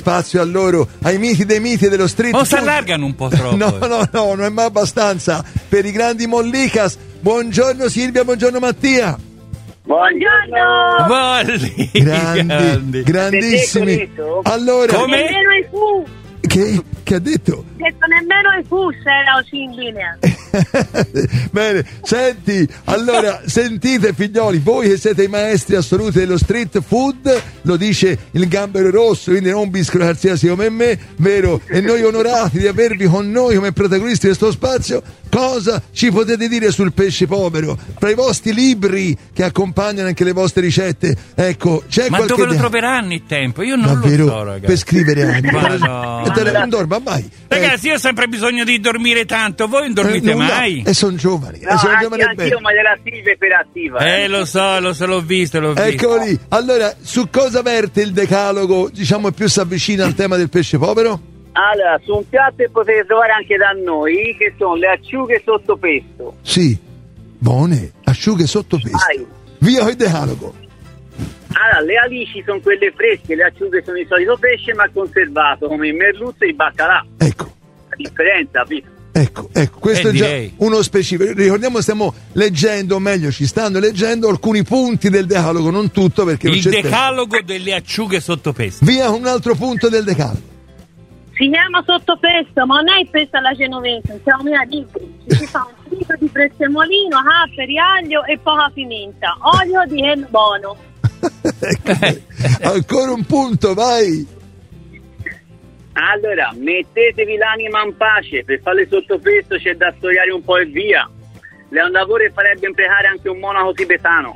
spazio a loro, ai miti dei miti dello street Non food. si allargano un po' troppo. No, non è mai abbastanza per i grandi mollicas. Buongiorno Silvia, buongiorno Mattia. Buongiorno. Volli. Grandissimi. Allora, come? Nemmeno i fu. Che ha detto? Detto nemmeno i fu era in linea. Bene, senti, allora sentite figlioli, voi che siete i maestri assoluti dello street food, lo dice il Gambero Rosso, quindi non biscolo qualsiasi come me, vero? E noi onorati di avervi con noi come protagonisti di questo spazio. Cosa ci potete dire sul pesce povero? Fra i vostri libri che accompagnano anche le vostre ricette, ecco, c'è Ma qualche dove lo troveranno il tempo? Io non davvero lo so, ragazzi. per scrivere anche. Non dorma mai. Ragazzi, io ho sempre bisogno di dormire tanto, voi non dormite mai? E sono giovani. No, sono giovani anche io, ma della Silvia iperattiva. Lo so, l'ho visto. Eccolo lì. Allora, su cosa verte il decalogo, diciamo, più si avvicina al tema del pesce povero? Allora, su un piatto che potete trovare anche da noi, che sono le acciughe sotto pesto. Sì, buone, asciughe sotto pesto. Vai. Via il decalogo. Allora, le alici sono quelle fresche, le acciughe sono il solito pesce ma conservato, come il merluzzo e il baccalà. Ecco. La differenza, capito? Ecco, questo è già direi uno specifico. Ricordiamo, stiamo leggendo, o meglio, ci stanno leggendo alcuni punti del decalogo, non tutto perché non il c'è tempo. decalogo delle acciughe sotto pesto. Via un altro punto del decalogo. Si chiama sottopesto, ma non è il pesto alla genovese, siamo a libri. Si fa un frigo di prezzemolino, capperi, aglio e poca pimenta. Olio di buono. Ecco. Ancora un punto, vai. Allora, mettetevi l'anima in pace, per fare sottopesto c'è da storiare un po' e via. Leondavore farebbe imprecare anche un monaco tibetano.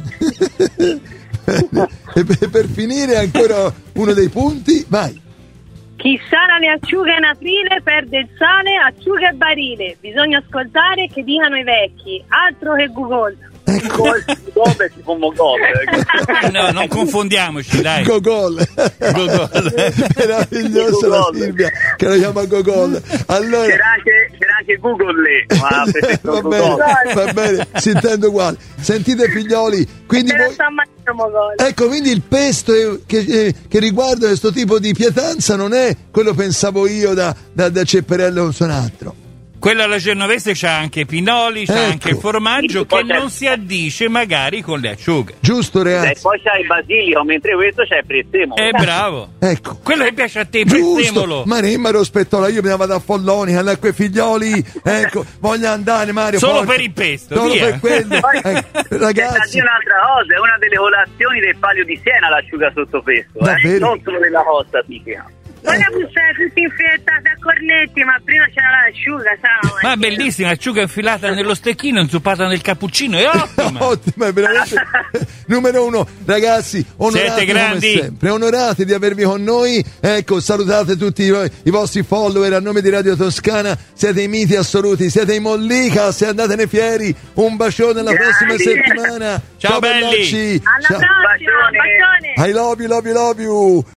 E per finire ancora uno dei punti, vai. Chi sana le acciughe in aprile perde il sale, acciughe e barile. Bisogna ascoltare che dicano i vecchi, altro che Google. Ecco. Dove si fa Mogol? No, non confondiamoci, dai. Gogol. Meravigliosa la Silvia che la chiama Gogol. Allora C'era anche Google lì. va bene, si intende uguale. Sentite figlioli, quindi voi... Ecco, quindi il pesto che riguarda questo tipo di pietanza non è quello pensavo io da Cepperello o un sonatro. Quello alla genovese c'ha anche pinoli, c'ha anche il formaggio che non si addice magari con le acciughe. Giusto, ragazzi. E poi c'è il basilico, mentre questo c'è il prezzemolo. Bravo. Ecco. Quello che piace a te, Giusto. prezzemolo. Mario Spettola, io me ne vado a Follonica, a quei figlioli, ecco, voglio andare, Mario. Solo porca. per il pesto, Solo via. per quello. Ragazzi. C'è un'altra cosa, è una delle colazioni del Palio di Siena l'acciuga sotto pesto, non solo della costa tipica. Ora bussare tutti infilati a cornetti, ma prima c'era l'asciuga, sai? Ma bellissima, acciuga infilata nello stecchino, inzuppata nel cappuccino, è ottima. Ottima, è veramente numero uno. Ragazzi, onorati siete grandi, come sempre, onorati di avervi con noi. Ecco, salutate tutti i vostri follower a nome di Radio Toscana. Siete i miti assoluti, siete i Mollicas, se andatene fieri. Un bacione alla prossima settimana. Ciao belli. Bellacci. Alla prossima, un bacione. I love you.